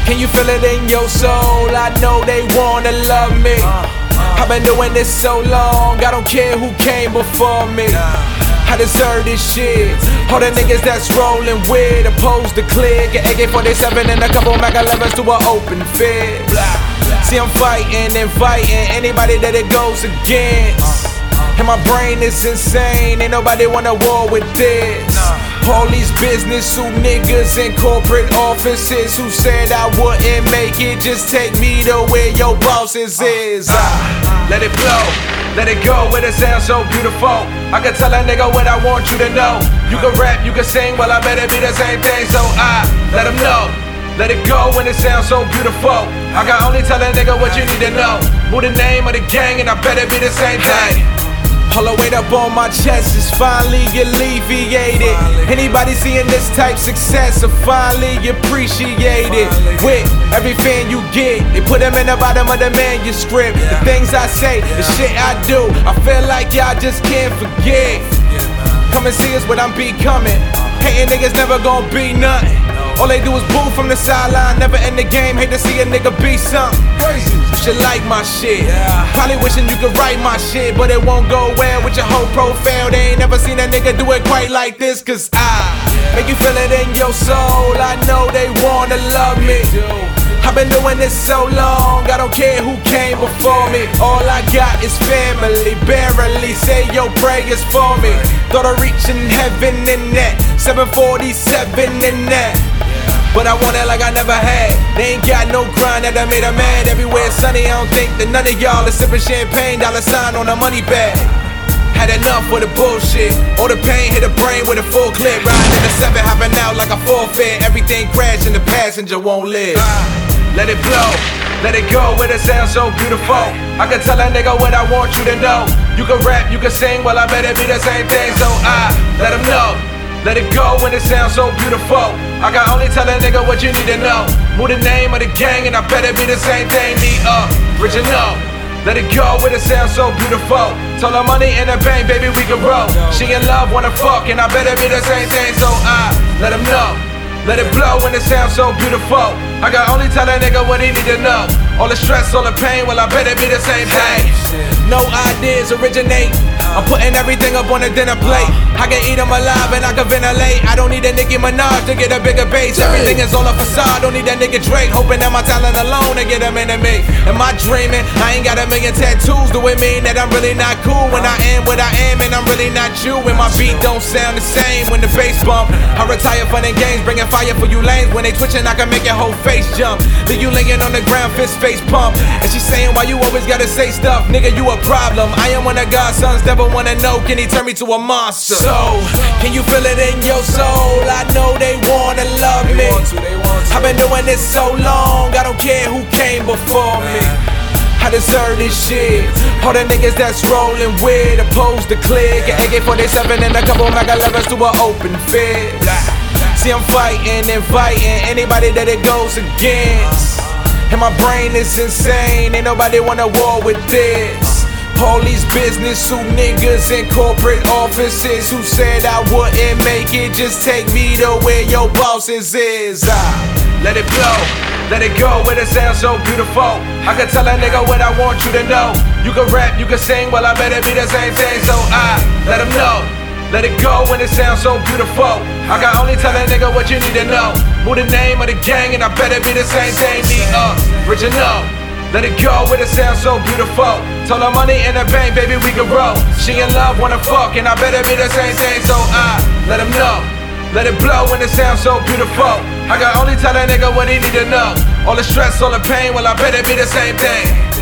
Can you feel it in your soul? I know they wanna love me. I've been doing this so long, I don't care who came before me. I deserve this shit. All the niggas that's rolling with, opposed to clear. Get AK-47 and a couple Mac 11s to an open fist. See, I'm fighting and fighting anybody that it goes against. And my brain is insane, ain't nobody want a war with this. All these business suit niggas in corporate offices who said I wouldn't make it, just take me to where your bosses is. Let it blow, let it go, where it sounds so beautiful. I can tell a nigga what I want you to know. You can rap, you can sing, well I better be the same thing. So I let him know, let it go when it sounds so beautiful. I can only tell a nigga what you need to know. Who the name of the gang and I better be the same thing. All the weight up on my chest is finally alleviated. Anybody seeing this type success will finally appreciate it. With every fan you get, they put them in the bottom of the manuscript. The things I say, the shit I do, I feel like y'all just can't forget. Come and see us when I'm becoming. Hating niggas never gon' be nothing. All they do is boo from the sideline, never in the game. Hate to see a nigga be something. You should like my shit. Probably wishing you could write my shit, but it won't go well with your whole profile. They ain't never seen a nigga do it quite like this. Cause I make you feel it in your soul. I know they wanna love me. I've been doing this so long, I don't care who came before me. All I got is family, barely say your prayers for me. Thought of reaching heaven in that 747 in that, but I want it like I never had. They ain't got no grind that I made her mad. Everywhere sunny, I don't think that none of y'all is sipping champagne, dollar sign on a money bag. Had enough with the bullshit. All the pain hit the brain with a full clip. Riding in the 7, hopping out like a forfeit. Everything crashed and the passenger won't live. Let it blow, let it go, where it sounds so beautiful. I can tell a nigga what I want you to know. You can rap, you can sing, well I better be the same thing. So I let him know, let it go when it sounds so beautiful. I can only tell a nigga what you need to know. Who the name of the gang and I better be the same thing. The original, let it go when it sounds so beautiful. Told her money in the bank, baby we can roll. She in love, wanna fuck, and I better be the same thing. So I let him know, let it blow when it sounds so beautiful. I can only tell a nigga what he need to know. All the stress, all the pain, well I better be the same thing. No ideas originate, I'm putting everything up on the dinner plate. I can eat them alive and I can ventilate. I don't need a Nicki Minaj to get a bigger base. Everything is all a facade, don't need that nigga Drake. Hoping that my talent alone to get him into me. Am I dreaming? I ain't got a million tattoos. Do it mean that I'm really not cool when I am what I am and I'm really not you? When my beat don't sound the same when the bass bump. I retire fun and games, bringing fire for you lanes. When they twitching I can make your whole face jump. Leave you laying on the ground, fist face pump. And she saying why you always gotta say stuff. Nigga you a problem. I am one of God's sons, never wanna know, can he turn me to a monster? So, can you feel it in your soul? I know they wanna love me. I've been doing this so long, I don't care who came before me. I deserve this shit. All the niggas that's rolling with, opposed to clear. Get AK-47 and a couple Mac 11s to an open fist. See, I'm fighting and fighting anybody that it goes against. And my brain is insane, ain't nobody want a war with this. All these business suit niggas in corporate offices who said I wouldn't make it, just take me to where your bosses is. Let it blow, let it go, where it sounds so beautiful. I can tell a nigga what I want you to know. You can rap, you can sing, well I better be the same thing. So I let him know, let it go when it sounds so beautiful. I can only tell a nigga what you need to know. Who the name of the gang and I better be the same thing. The original, let it go when it sounds so beautiful. Told her money in the bank, baby we can roll. She in love, wanna fuck, and I better be the same thing. So I let him know, let it blow when it sounds so beautiful. I can only tell a nigga what he need to know. All the stress, all the pain, well I better be the same thing.